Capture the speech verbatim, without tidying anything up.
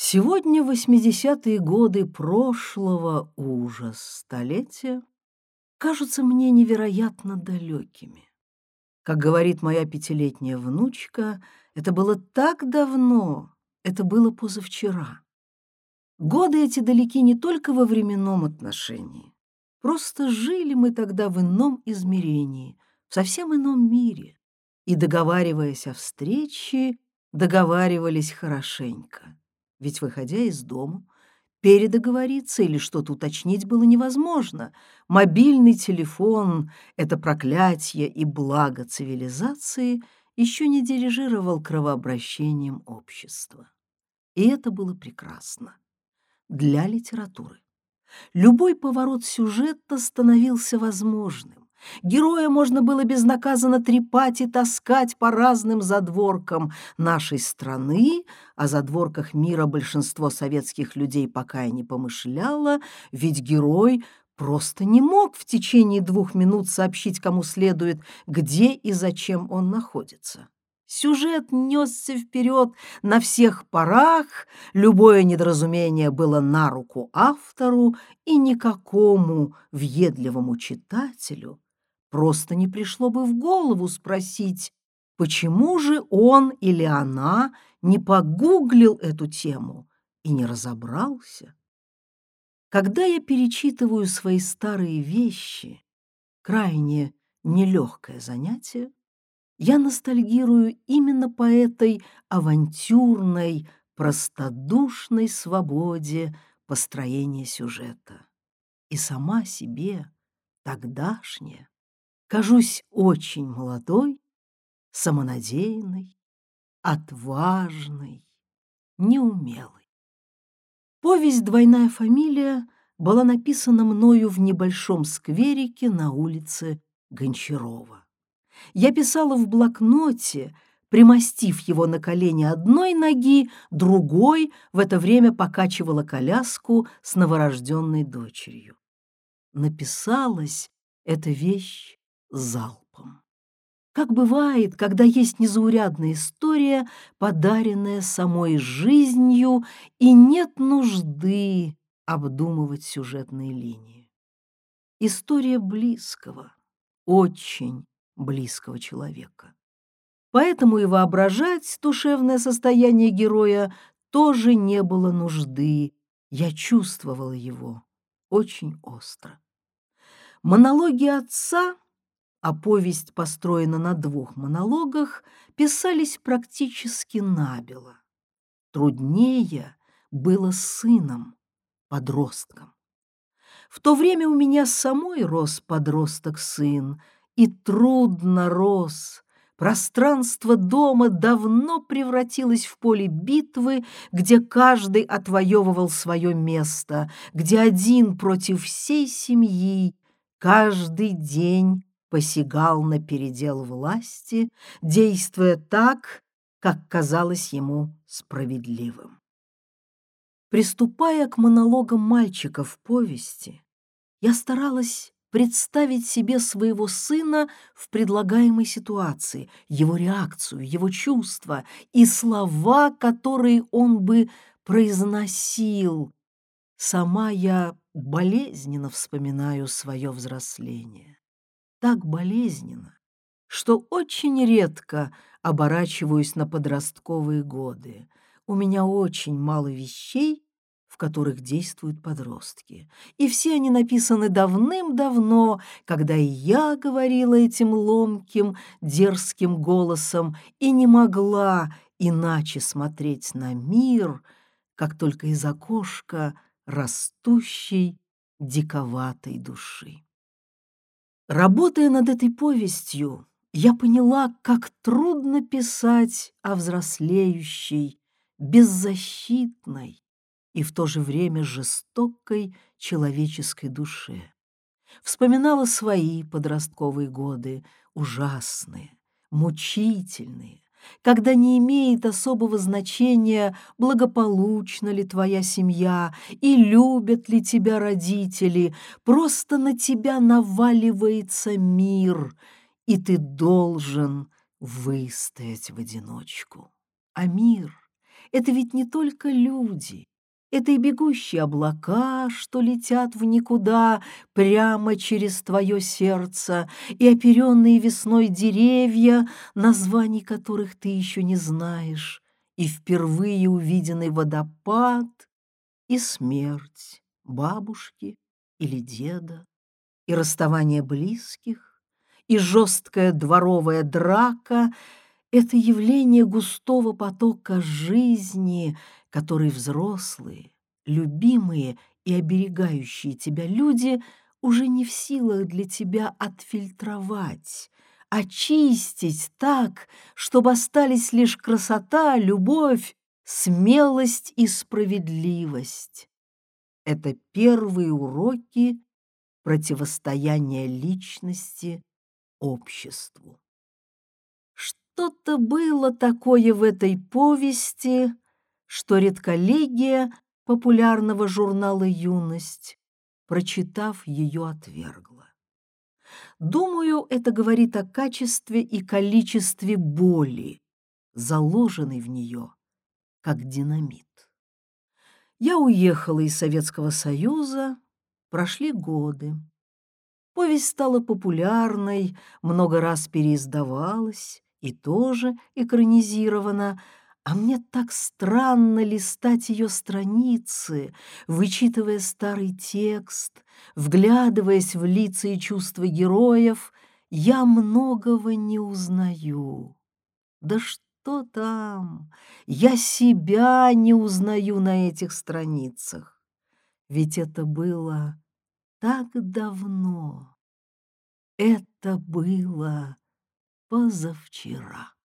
Сегодня восьмидесятые годы прошлого ужас столетия кажутся мне невероятно далекими. Как говорит моя пятилетняя внучка, это было так давно, это было позавчера. Годы эти далеки не только во временном отношении. Просто жили мы тогда в ином измерении, в совсем ином мире. И, договариваясь о встрече, договаривались хорошенько. Ведь, выходя из дому, передоговориться или что-то уточнить было невозможно. Мобильный телефон — это проклятие и благо цивилизации — еще не дирижировал кровообращением общества. И это было прекрасно для литературы. Любой поворот сюжета становился возможным. Героя можно было безнаказанно трепать и таскать по разным задворкам нашей страны, о задворках мира большинство советских людей пока и не помышляло, ведь герой просто не мог в течение двух минут сообщить кому следует, где и зачем он находится. Сюжет несся вперед на всех парах, любое недоразумение было на руку автору, и никакому въедливому читателю просто не пришло бы в голову спросить, почему же он или она не погуглил эту тему и не разобрался. Когда я перечитываю свои старые вещи, крайне нелегкое занятие, я ностальгирую именно по этой авантюрной, простодушной свободе построения сюжета. И сама себе, тогдашняя, кажусь очень молодой, самонадеянной, отважной, неумелой. Повесть «Двойная фамилия» была написана мною в небольшом скверике на улице Гончарова. Я писала в блокноте, примостив его на колени одной ноги, другой в это время покачивала коляску с новорожденной дочерью. Написалась эта вещь залпом. Как бывает, когда есть незаурядная история, подаренная самой жизнью, и нет нужды обдумывать сюжетные линии. История близкого, очень близкого человека. Поэтому и воображать душевное состояние героя тоже не было нужды. Я чувствовала его очень остро. Монологи отца, а повесть построена на двух монологах, писались практически набело. Труднее было с сыном, подростком. В то время у меня самой рос подросток-сын, и трудно рос. Пространство дома давно превратилось в поле битвы, где каждый отвоевывал свое место, где один против всей семьи каждый день посягал на передел власти, действуя так, как казалось ему справедливым. Приступая к монологам мальчика в повести, я старалась представить себе своего сына в предлагаемой ситуации, его реакцию, его чувства и слова, которые он бы произносил. Сама я болезненно вспоминаю свое взросление. Так болезненно, что очень редко оборачиваюсь на подростковые годы. У меня очень мало вещей, в которых действуют подростки. И все они написаны давным-давно, когда и я говорила этим ломким, дерзким голосом и не могла иначе смотреть на мир, как только из окошка растущей диковатой души. Работая над этой повестью, я поняла, как трудно писать о взрослеющей, беззащитной и в то же время жестокой человеческой душе. Вспоминала свои подростковые годы, ужасные, мучительные, когда не имеет особого значения, благополучна ли твоя семья и любят ли тебя родители, просто на тебя наваливается мир, и ты должен выстоять в одиночку. А мир Это ведь не только люди. Это и бегущие облака, что летят в никуда прямо через твое сердце, и оперенные весной деревья, названий которых ты еще не знаешь, и впервые увиденный водопад, и смерть бабушки или деда, и расставание близких, и жесткая дворовая драка — это явление густого потока жизни, который взрослые, любимые и оберегающие тебя люди уже не в силах для тебя отфильтровать, очистить так, чтобы остались лишь красота, любовь, смелость и справедливость. Это первые уроки противостояния личности обществу. Что-то было такое в этой повести, что редколлегия популярного журнала «Юность», прочитав ее, отвергла. Думаю, это говорит о качестве и количестве боли, заложенной в нее, как динамит. Я уехала из Советского Союза, прошли годы. Повесть стала популярной, много раз переиздавалась и тоже экранизирована, а мне так странно листать ее страницы, вычитывая старый текст, вглядываясь в лица и чувства героев, я многого не узнаю. Да что там, я себя не узнаю на этих страницах, ведь это было так давно. Это было позавчера.